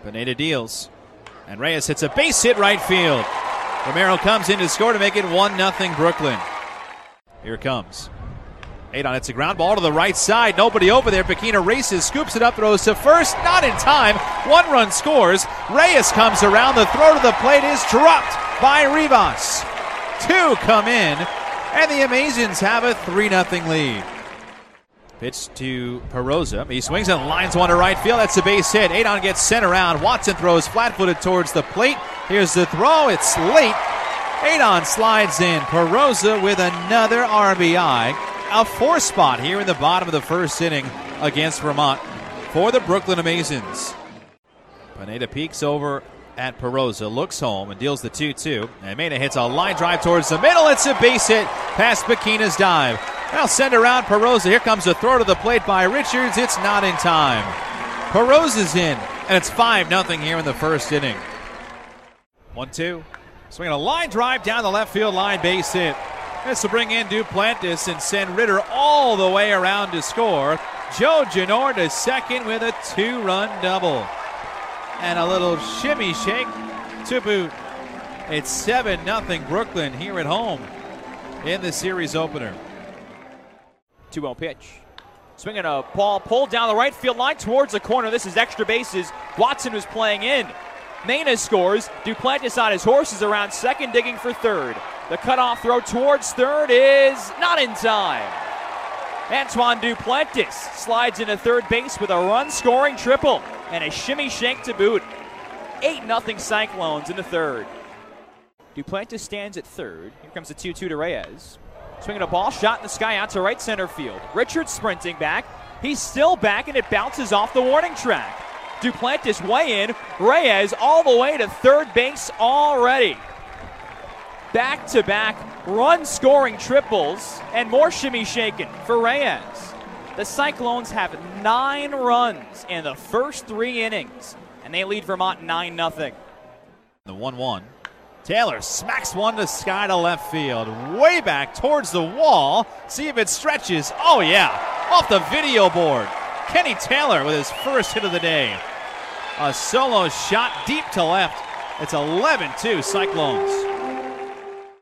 Pineda deals, and Reyes hits a base hit right field. Romero comes in to score to make it 1-0 Brooklyn. Here it comes. Adon hits a ground ball to the right side. Nobody over there. Pequena races, scoops it up, throws to first. Not in time. 1 run scores. Reyes comes around. The throw to the plate is dropped by Rivas. 2 come in, and the Amazons have a 3-0 lead. Pitch to Perosa. He swings and lines one to right field. That's a base hit. Adon gets sent around. Watson throws flat-footed towards the plate. Here's the throw. It's late. Adon slides in. Perosa with another RBI. A 4 spot here in the bottom of the first inning against Vermont for the Brooklyn Amazons. Pineda peeks over at Perosa, looks home and deals the 2-2. And Mena hits a line drive towards the middle. It's a base hit past Pequena's dive. Now send around Perosa. Here comes a throw to the plate by Richards. It's not in time. Perosa's in, and it's 5-0 here in the first inning. 1-2. Swinging a line drive down the left field line, base hit. This will bring in Duplantis and send Ritter all the way around to score. Joe Genor to second with a 2-run double. And a little shimmy shake to boot. It's 7-0 Brooklyn here at home in the series opener. 2-0 pitch. Swinging a ball pulled down the right field line towards the corner. This is extra bases. Watson was playing in. Mena scores. Duplantis on his horses around second, digging for third. The cutoff throw towards third is not in time. Antoine Duplantis slides into third base with a run-scoring triple and a shimmy shake to boot. 8-0 Cyclones in the third. Duplantis stands at third. Here comes the 2-2 to Reyes. Swinging a ball, shot in the sky out to right center field. Richards sprinting back. He's still back, and it bounces off the warning track. Duplantis way in. Reyes all the way to third base already. Back-to-back run-scoring triples and more shimmy shaking for Reyes. The Cyclones have 9 runs in the first 3 innings, and they lead Vermont 9-0. The 1-1. Taylor smacks one to sky to left field. Way back towards the wall. See if it stretches. Oh, yeah. Off the video board. Kenny Taylor with his first hit of the day. A solo shot deep to left. It's 11-2 Cyclones.